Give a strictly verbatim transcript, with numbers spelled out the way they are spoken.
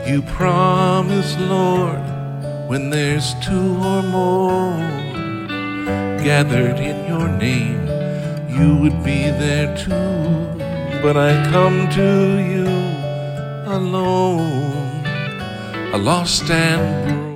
You promise, Lord, when there's two or more gathered in your name, you would be there too. But I come to you alone, a lost and